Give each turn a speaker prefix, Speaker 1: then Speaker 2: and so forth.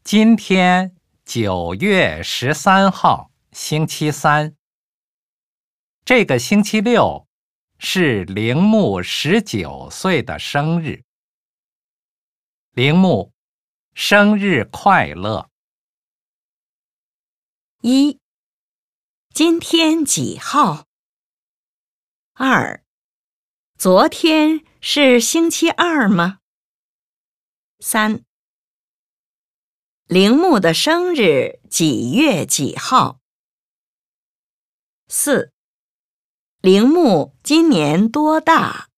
Speaker 1: 今天9月13号，星期三。这个星期六是铃木19岁的生日。铃木，生日快乐！
Speaker 2: 1. 今天几号？2. 昨天是星期二吗？3. 铃木的生日几月几号？4. 铃木今年多大？